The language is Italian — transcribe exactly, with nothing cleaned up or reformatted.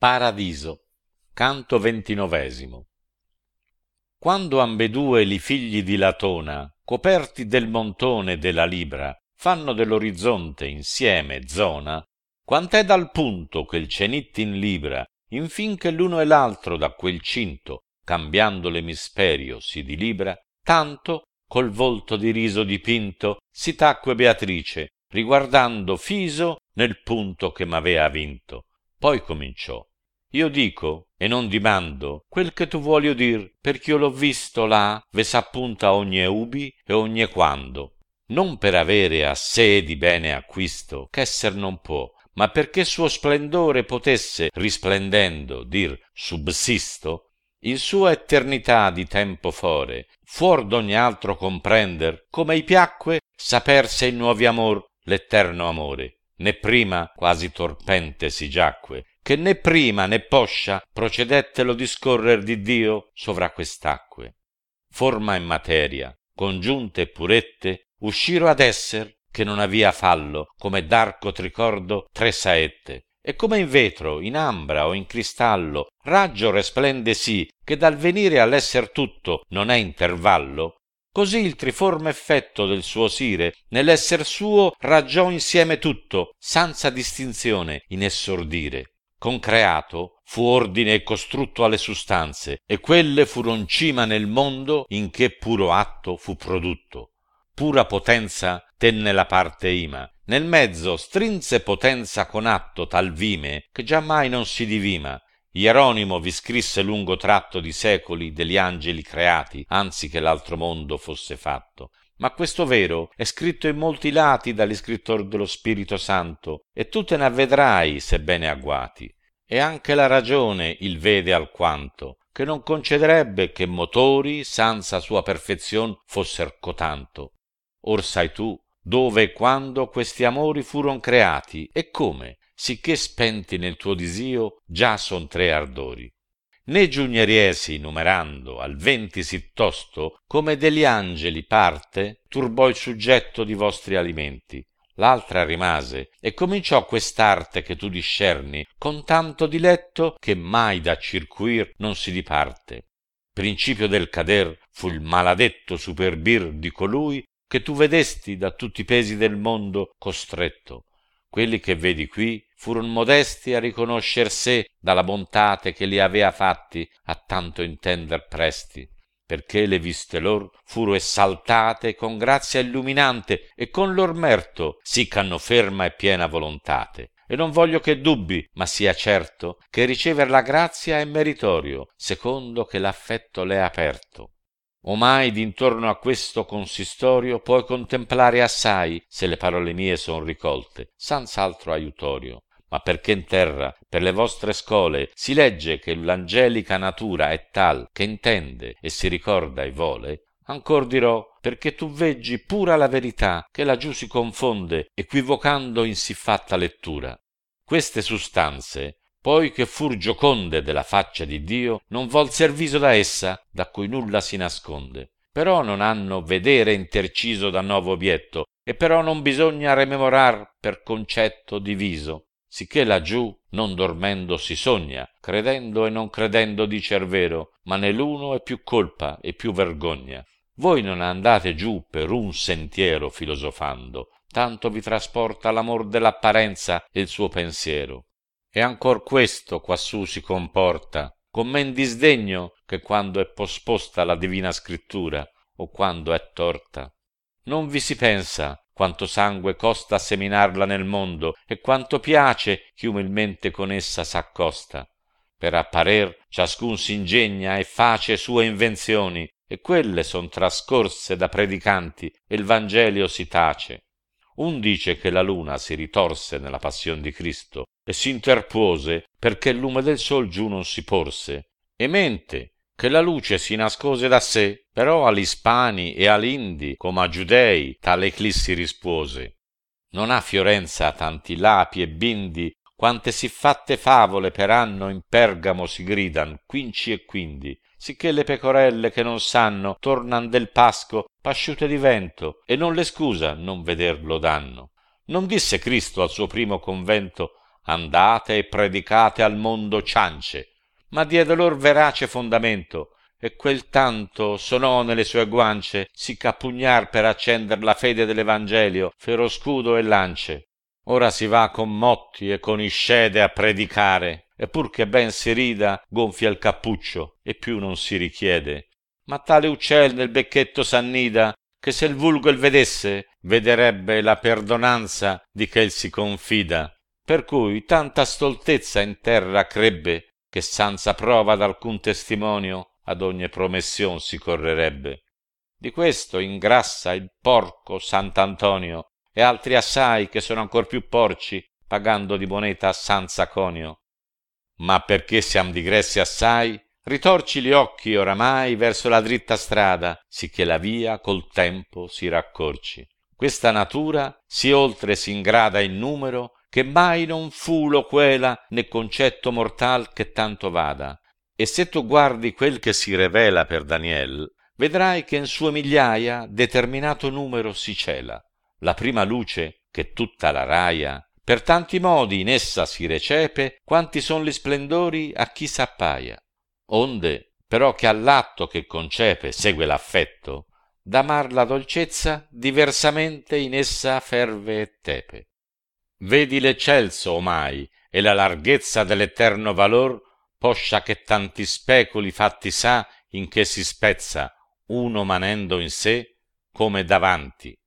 Paradiso, canto ventinovesimo. Quando ambedue li figli di Latona, coperti del montone della Libra, fanno dell'orizzonte insieme zona, quant'è dal punto che il cenit in libra, infin che l'uno e l'altro da quel cinto, cambiando l'emisperio, si dilibra, tanto, col volto di riso dipinto, si tacque Beatrice, riguardando fiso nel punto che m'avea vinto. Poi cominciò: io dico e non dimando quel che tu vuoli udir, perch'io l'ho visto là ve s'appunta ogni ubi e ogni quando, non per avere a sé di bene acquisto ch'esser non può, ma perché suo splendore potesse risplendendo dir subsisto, in sua eternità di tempo fore, fuor d'ogni altro comprender, come i piacque saperse in nuovi amor l'eterno amore, né prima quasi torpente si giacque, che né prima né poscia procedette lo discorrer di Dio sovra quest'acque. Forma e materia, congiunte e purette, usciro ad esser che non avia fallo, come d'arco tricordo tre saette, e come in vetro, in ambra o in cristallo, raggio resplende sì, che dal venire all'esser tutto non è intervallo, così il triforme effetto del suo sire nell'esser suo raggiò insieme tutto, senza distinzione in essordire. Concreato fu ordine e costrutto alle sustanze, e quelle furon cima nel mondo in che puro atto fu produtto. Pura potenza tenne la parte ima, nel mezzo strinse potenza con atto tal vime che giammai non si divima. Ieronimo vi scrisse lungo tratto di secoli degli angeli creati, anzi che l'altro mondo fosse fatto. Ma questo vero è scritto in molti lati dall'iscrittor dello Spirito Santo, e tu te n'avvedrai sebbene agguati. E anche la ragione il vede alquanto, che non concederebbe che motori senza sua perfezion fosser cotanto. Or sai tu dove e quando questi amori furon creati e come, sicché spenti nel tuo disio già son tre ardori. Né giugneriesi numerando al venti sì tosto, come degli angeli parte, turbò il suggetto di vostri alimenti. L'altra rimase, e cominciò quest'arte che tu discerni, con tanto diletto che mai da circuir non si diparte. Principio del cader fu il maladetto superbir di colui che tu vedesti da tutti i pesi del mondo costretto. Quelli che vedi qui furon modesti a riconoscer sé dalla bontate che li avea fatti a tanto intender presti, perché le viste lor furo essaltate con grazia illuminante e con lor merto sì ch'hanno ferma e piena volontate. E non voglio che dubbi, ma sia certo che ricever la grazia è meritorio, secondo che l'affetto l'è aperto. Omai d'intorno a questo consistorio puoi contemplare assai, se le parole mie son ricolte, senz'altro aiutorio. Ma perché in terra, per le vostre scole, si legge che l'angelica natura è tal che intende e si ricorda e vole, ancor dirò, perché tu veggi pura la verità che laggiù si confonde, equivocando in sì fatta lettura. Queste sustanze, poi che fur gioconde della faccia di Dio, non volser viso da essa, da cui nulla si nasconde. Però non hanno vedere interciso da nuovo obietto, e però non bisogna rememorar per concetto diviso, sicché laggiù non dormendo si sogna, credendo e non credendo dicer vero, ma nell'uno è più colpa e più vergogna. Voi non andate giù per un sentiero filosofando, tanto vi trasporta l'amor dell'apparenza e il suo pensiero. E ancor questo quassù si comporta con men disdegno che quando è posposta la divina scrittura o quando è torta. Non vi si pensa quanto sangue costa a seminarla nel mondo e quanto piace chi umilmente con essa s'accosta. Per apparer ciascun s'ingegna e face sue invenzioni, e quelle son trascorse da predicanti e il Vangelio si tace. Un dice che la luna si ritorse nella passion di Cristo e si interpuose perché il lume del sol giù non si porse, e mente che la luce si nascose da sé, però all'Ispani e all'Indi come a Giudei tale eclissi rispose. Non ha Fiorenza tanti lapi e bindi quante siffatte favole per anno in Pergamo si gridan quinci e quindi, sicché le pecorelle che non sanno tornan del pasco pasciute di vento e non le scusa non vederlo danno. Non disse Cristo al suo primo convento: andate e predicate al mondo ciance, ma diede lor verace fondamento, e quel tanto sonò nelle sue guance, sì che a pugnar per accender la fede dell'Evangelio fero scudo e lance. Ora si va con motti e con iscede a predicare, e pur che ben si rida, gonfia il cappuccio, e più non si richiede. Ma tale uccel nel becchetto s'annida, che se il vulgo il vedesse, vederebbe la perdonanza di che il si confida. Per cui tanta stoltezza in terra crebbe, che senza prova d'alcun testimonio ad ogni promission si correrebbe. Di questo ingrassa il porco Sant'Antonio, e altri assai che sono ancor più porci, pagando di moneta senza conio. Ma perché siam digressi assai, ritorci gli occhi oramai verso la dritta strada, sicché la via col tempo si raccorci. Questa natura sì oltre s'ingrada in numero, che mai non fu loquela né concetto mortal che tanto vada. E se tu guardi quel che si revela per Daniel, vedrai che in sue migliaia determinato numero si cela. La prima luce, che tutta la raia, per tanti modi in essa si recepe, quanti son gli splendori a chi s'appaia. Onde, però che all'atto che concepe segue l'affetto, d'amar la dolcezza diversamente in essa ferve e tepe. Vedi l'eccelso omai e la larghezza dell'eterno valor, poscia che tanti speculi fatti sa in che si spezza, uno manendo in sé come davanti